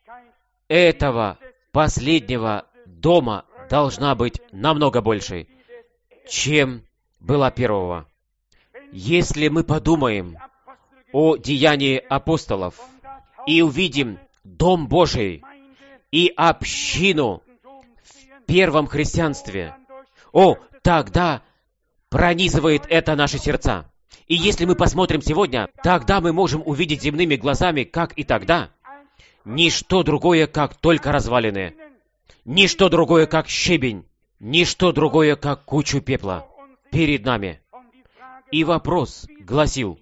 этого последнего дома должна быть намного больше, чем была первого. Если мы подумаем о деянии апостолов и увидим Дом Божий и общину в первом христианстве, о, тогда пронизывает это наши сердца. И если мы посмотрим сегодня, тогда мы можем увидеть земными глазами, как и тогда, ничто другое, как только развалины, ничто другое, как щебень, ничто другое, как кучу пепла перед нами. И вопрос гласил: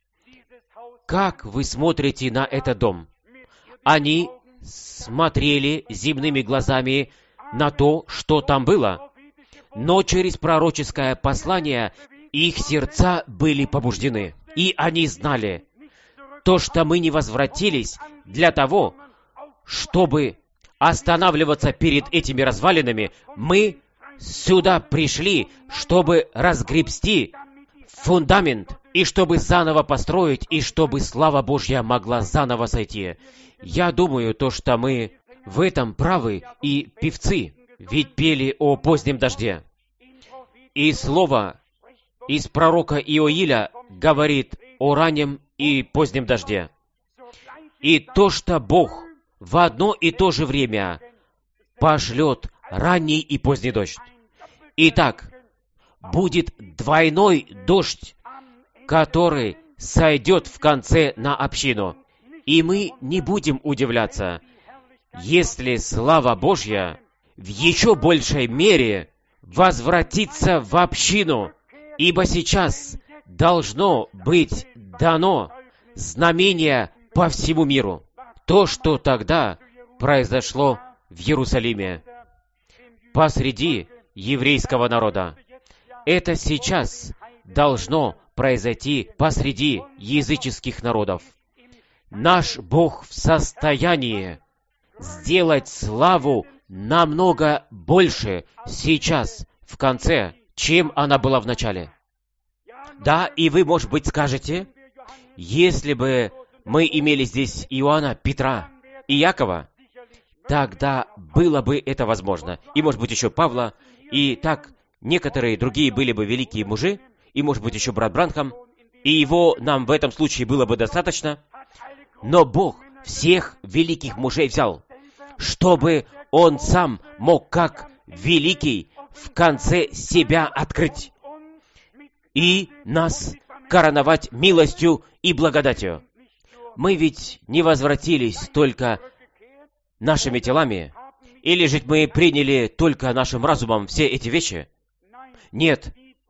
как вы смотрите на этот дом? Они смотрели земными глазами на то, что там было, но через пророческое послание их сердца были побуждены, и они знали то, что мы не возвратились для того, чтобы останавливаться перед этими развалинами. Мы сюда пришли, чтобы разгребсти фундамент, и чтобы заново построить, и чтобы слава Божья могла заново сойти. Я думаю, то, что мы в этом правы, и певцы ведь пели о позднем дожде. И слово из пророка Иоиля говорит о раннем и позднем дожде. И то, что Бог в одно и то же время пошлет ранний и поздний дождь. Итак, будет двойной дождь, который сойдет в конце на общину. И мы не будем удивляться, если слава Божья в еще большей мере возвратится в общину, ибо сейчас должно быть дано знамение по всему миру. То, что тогда произошло в Иерусалиме, посреди еврейского народа, это сейчас должно произойти посреди языческих народов. наш Бог в состоянии сделать славу намного больше сейчас, в конце, чем она была в начале. Да, и вы, может быть, скажете, если бы мы имели здесь Иоанна, Петра и Якова, тогда было бы это возможно. И, может быть, еще Павла, и так некоторые другие были бы великие мужи, и, может быть, еще брат Бранхам, и его нам в этом случае было бы достаточно. Но Бог всех великих мужей взял, чтобы Он сам мог как великий в конце себя открыть и нас короновать милостью и благодатью. Мы ведь не возвратились только нашими телами, или же мы приняли только нашим разумом все эти вещи? Нет.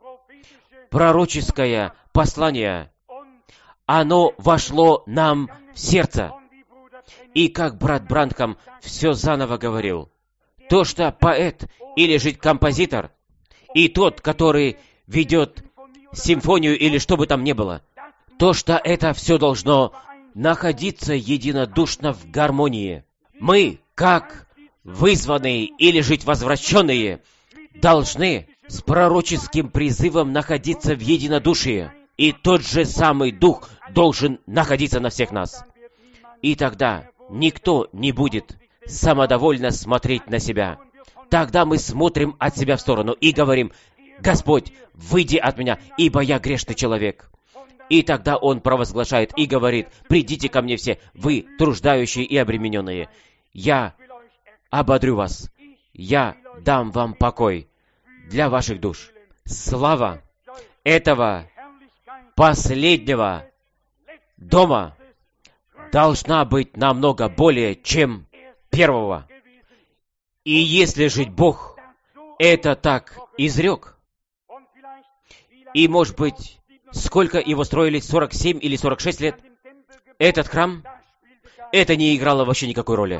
Пророческое послание, оно вошло нам в сердце. И как брат Бранхам все заново говорил, то, что поэт или же композитор, и тот, который ведет симфонию или что бы там ни было, то, что это все должно находиться единодушно в гармонии. Мы, как вызванные или жить возвращенные, должны с пророческим призывом находиться в единодушии, и тот же самый Дух должен находиться на всех нас. И тогда никто не будет самодовольно смотреть на себя. Тогда мы смотрим от себя в сторону и говорим: «Господь, выйди от меня, ибо я грешный человек». И тогда Он провозглашает и говорит: «Придите ко мне все, вы, труждающие и обремененные. Я ободрю вас, я дам вам покой для ваших душ». Слава этого последнего дома должна быть намного более, чем первого. И если же Бог это так изрек, и, может быть, сколько его строили, сорок семь или сорок шесть лет, этот храм, это не играло вообще никакой роли.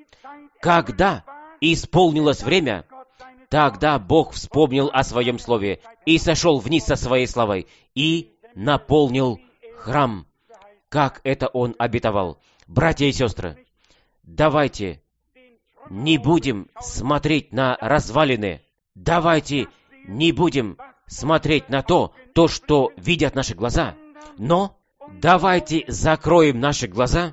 Когда исполнилось время, тогда Бог вспомнил о своем слове и сошел вниз со своей славой и наполнил храм, как это Он обетовал. Братья и сестры, давайте не будем смотреть на развалины, давайте не будем смотреть на то, то, что видят наши глаза, но давайте закроем наши глаза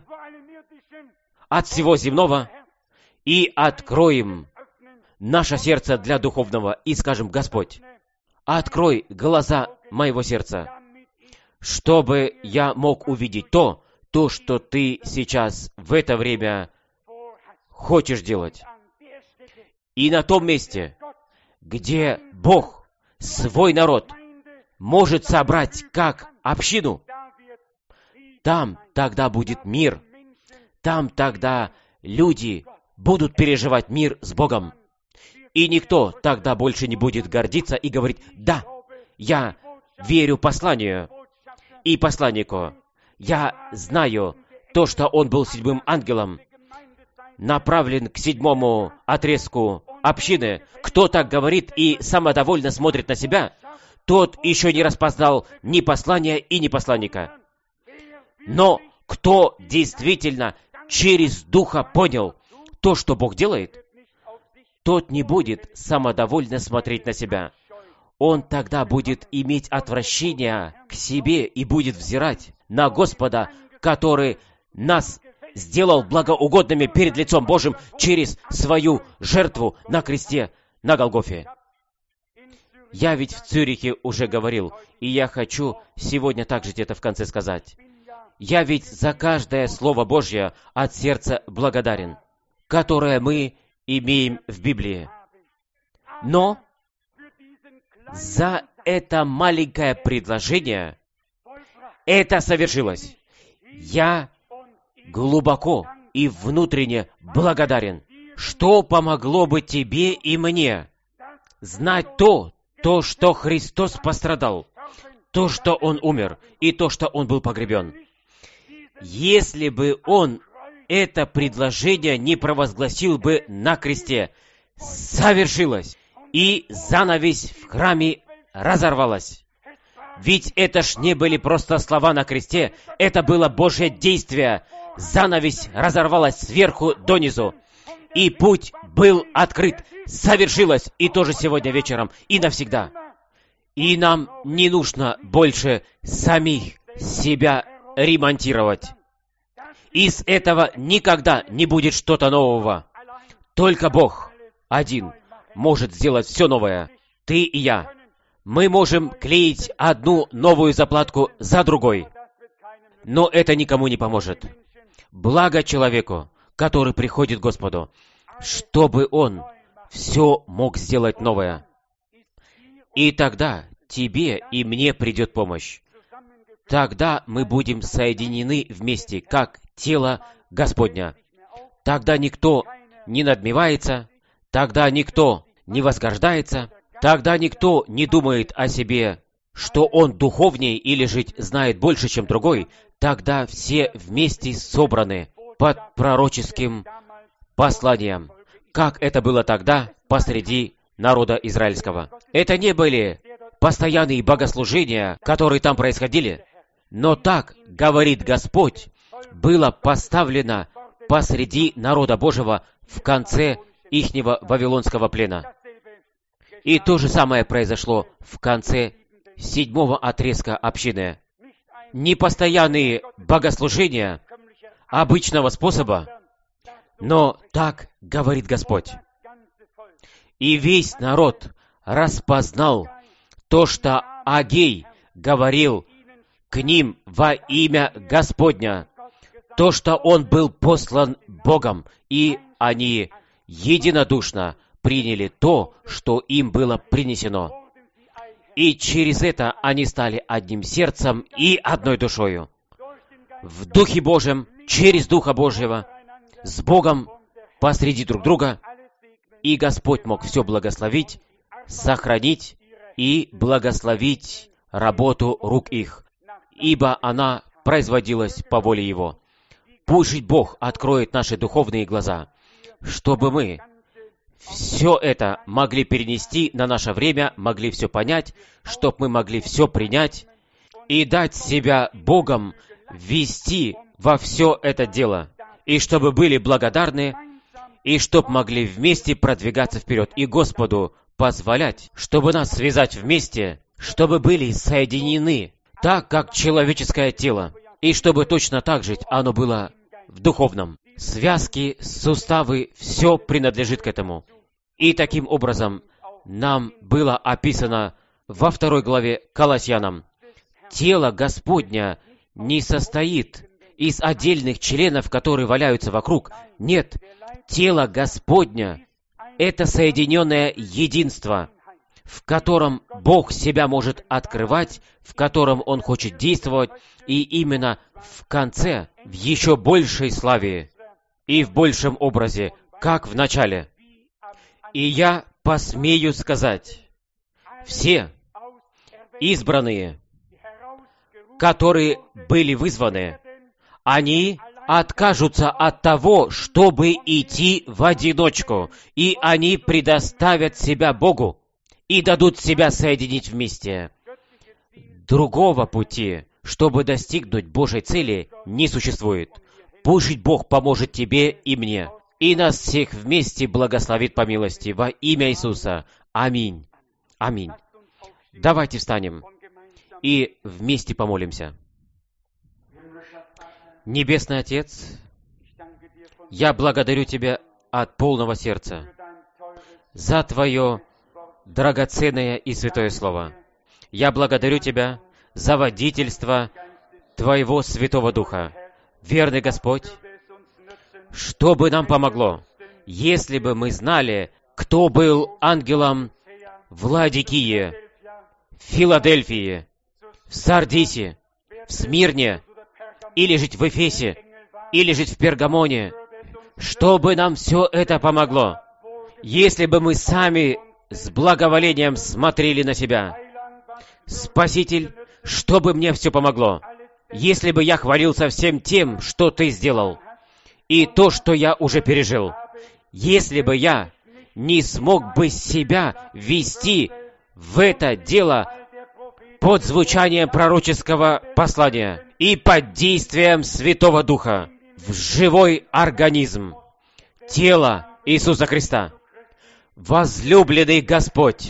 от всего земного и откроем наше сердце для духовного и скажем: «Господь, открой глаза моего сердца, чтобы я мог увидеть то, то, что Ты сейчас в это время хочешь делать». И на том месте, где Бог свой народ может собрать как общину, там тогда будет мир, там тогда люди будут переживать мир с Богом. И никто тогда больше не будет гордиться и говорить: «Да, я верю посланию и посланнику. Я знаю то, что он был седьмым ангелом, направлен к седьмому отрезку общины». Кто так говорит и самодовольно смотрит на себя, тот еще не распознал ни послания и ни посланника. Но кто действительно через Духа понял то, что Бог делает, тот не будет самодовольно смотреть на себя. Он тогда будет иметь отвращение к себе и будет взирать на Господа, который нас сделал благоугодными перед лицом Божьим через свою жертву на кресте на Голгофе. Я ведь в Цюрихе уже говорил, и я хочу сегодня также где-то в конце сказать. Я ведь за каждое Слово Божье от сердца благодарен, которое мы имеем в Библии. Но за это маленькое предложение это совершилось. Я глубоко и внутренне благодарен, что помогло бы тебе и мне знать то, то, что Христос пострадал, то, что Он умер, и то, что Он был погребен. Если бы Он это предложение не провозгласил бы на кресте, совершилось, и занавесь в храме разорвалась. Ведь это ж не были просто слова на кресте, это было Божье действие. Занавесь разорвалась сверху донизу, и путь был открыт, совершилось, и тоже сегодня вечером, и навсегда. И нам не нужно больше самих себя ремонтировать. Из этого никогда не будет что-то нового. Только Бог один может сделать все новое. Ты и я. Мы можем клеить одну новую заплатку за другой. Но это никому не поможет. Благо человеку, который приходит к Господу, чтобы он все мог сделать новое. И тогда тебе и мне придет помощь. Тогда мы будем соединены вместе, как тело Господня. Тогда никто не надмевается, тогда никто не возгождается, тогда никто не думает о себе, что он духовнее или же знает больше, чем другой. Тогда все вместе собраны под пророческим посланием, как это было тогда посреди народа израильского. Это не были постоянные богослужения, которые там происходили, но так, говорит Господь, было поставлено посреди народа Божьего в конце ихнего вавилонского плена. И то же самое произошло в конце седьмого отрезка общины. Непостоянные богослужения обычного способа, но так говорит Господь. И весь народ распознал то, что Агей говорил к ним во имя Господня, то, что он был послан Богом, и они единодушно приняли то, что им было принесено. И через это они стали одним сердцем и одной душою. В Духе Божьем, через Духа Божьего, с Богом посреди друг друга, и Господь мог все благословить, сохранить и благословить работу рук их, ибо она производилась по воле Его. Пусть Бог откроет наши духовные глаза, чтобы мы все это могли перенести на наше время, могли все понять, чтобы мы могли все принять и дать себя Богом ввести во все это дело, и чтобы были благодарны, и чтобы могли вместе продвигаться вперед, и Господу позволять, чтобы нас связать вместе, чтобы были соединены так, как человеческое тело, и чтобы точно так же оно было в духовном. Связки, суставы, все принадлежит к этому. И таким образом нам было описано во второй главе Колоссянам. Тело Господня не состоит из отдельных членов, которые валяются вокруг. Нет, тело Господня — это соединенное единство, в котором Бог себя может открывать, в котором Он хочет действовать, и именно в конце, в еще большей славе и в большем образе, как в начале. И я посмею сказать, все избранные, которые были вызваны, они откажутся от того, чтобы идти в одиночку, и они предоставят себя Богу и дадут себя соединить вместе. Другого пути, чтобы достигнуть Божьей цели, не существует. Пусть Бог поможет тебе и мне, и нас всех вместе благословит по милости во имя Иисуса. Аминь. Аминь. Давайте встанем и вместе помолимся. Небесный Отец, я благодарю Тебя от полного сердца за Твое драгоценное и святое Слово. Я благодарю Тебя за водительство Твоего Святого Духа. Верный Господь, что бы нам помогло, если бы мы знали, кто был ангелом в Ладикии, в Филадельфии, в Сардисе, в Смирне, или жить в Эфесе, или жить в Пергамоне, чтобы нам все это помогло, если бы мы сами с благоволением смотрели на себя. Спаситель, чтобы мне все помогло, если бы я хвалился всем тем, что Ты сделал, и то, что я уже пережил, если бы я не смог бы себя вести в это дело под звучанием пророческого послания и под действием Святого Духа в живой организм тела Иисуса Христа. Возлюбленный Господь,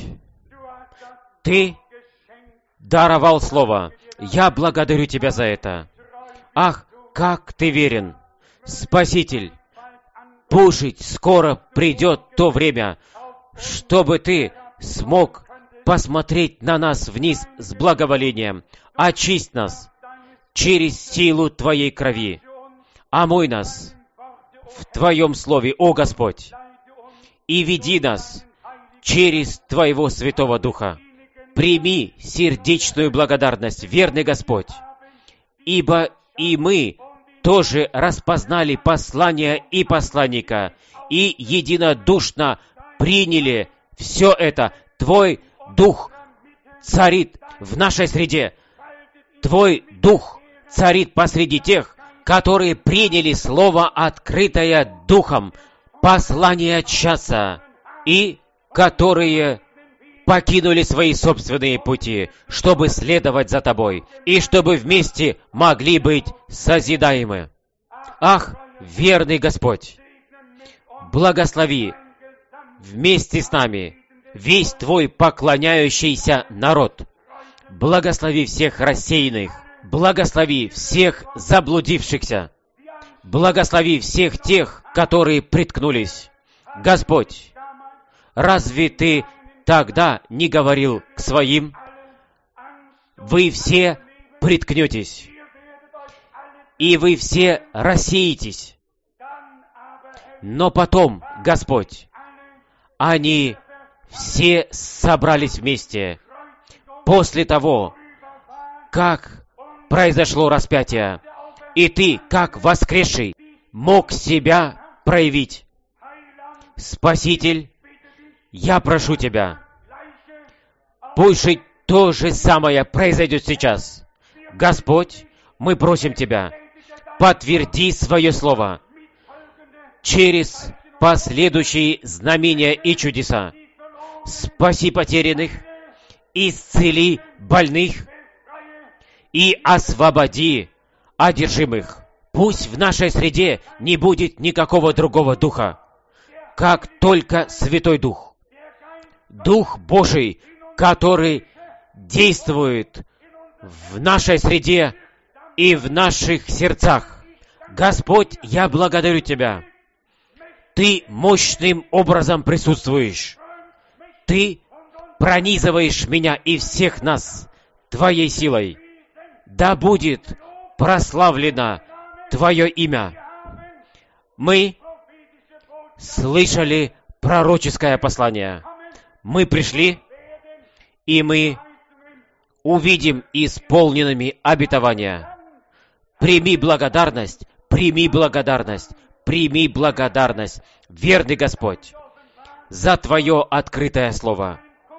Ты даровал Слово. Я благодарю Тебя за это. Ах, как Ты верен, Спаситель! Пусть скоро придет то время, чтобы Ты смог посмотреть на нас вниз с благоволением, очисть нас через силу Твоей крови, омой нас в Твоем Слове, о Господь, и веди нас через Твоего Святого Духа. Прими сердечную благодарность, верный Господь, ибо и мы тоже распознали послание и посланника, и единодушно приняли все это. Твой Дух царит в нашей среде. Твой Дух царит посреди тех, которые приняли Слово, открытое Духом, послание часа, и которые покинули свои собственные пути, чтобы следовать за Тобой, и чтобы вместе могли быть созидаемы. Ах, верный Господь, благослови вместе с нами весь Твой поклоняющийся народ. Благослови всех рассеянных, благослови всех заблудившихся, благослови всех тех, которые приткнулись. Господь, разве Ты тогда не говорил к своим: вы все приткнетесь, и вы все рассеетесь? Но потом, Господь, они все собрались вместе после того, как произошло распятие, и Ты, как воскресший, мог себя проявить. Спаситель, я прошу Тебя, пусть же то же самое произойдет сейчас. Господь, мы просим Тебя, подтверди свое слово через последующие знамения и чудеса. Спаси потерянных, исцели больных и освободи одержимых. Пусть в нашей среде не будет никакого другого духа, как только Святой Дух. Дух Божий, который действует в нашей среде и в наших сердцах. Господь, я благодарю Тебя. Ты мощным образом присутствуешь. Ты пронизываешь меня и всех нас Твоей силой. Да будет прославлено Твое имя. Мы слышали пророческое послание. Мы пришли, и мы увидим исполненными обетования. Прими благодарность, прими благодарность, прими благодарность, верный Господь, за Твое открытое Слово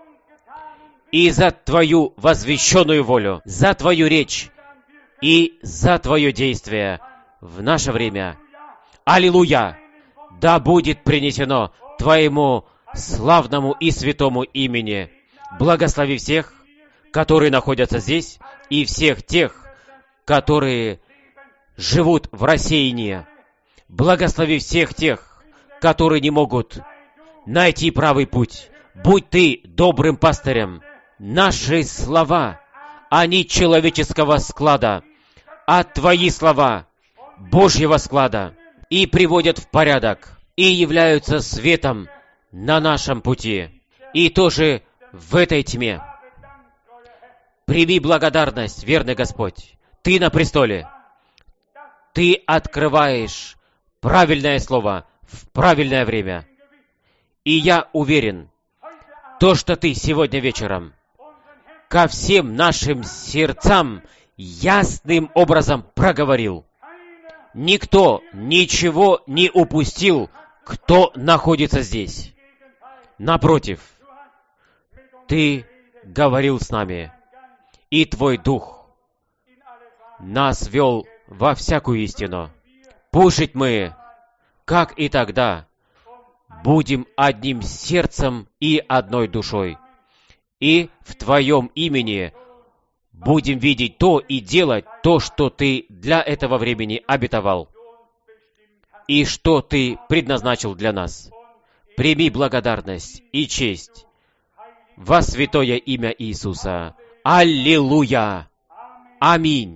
и за Твою возвещенную волю, за Твою речь и за Твое действие в наше время. Аллилуйя! Да будет принесено Твоему славному и святому имени. Благослови всех, которые находятся здесь, и всех тех, которые живут в рассеянии. Благослови всех тех, которые не могут найти правый путь. Будь Ты добрым пастырем. Наши слова, они человеческого склада, а Твои слова Божьего склада, и приводят в порядок, и являются светом на нашем пути, и тоже в этой тьме. Прими благодарность, верный Господь. Ты на престоле. Ты открываешь правильное слово в правильное время. И я уверен, то, что Ты сегодня вечером ко всем нашим сердцам ясным образом проговорил. Никто ничего не упустил, кто находится здесь. Напротив, Ты говорил с нами, и Твой Дух нас вел во всякую истину. Пусть мы, как и тогда, будем одним сердцем и одной душой, и в Твоем имени будем видеть то и делать то, что Ты для этого времени обетовал, и что Ты предназначил для нас. Прими благодарность и честь во святое имя Иисуса. Аллилуйя! Аминь!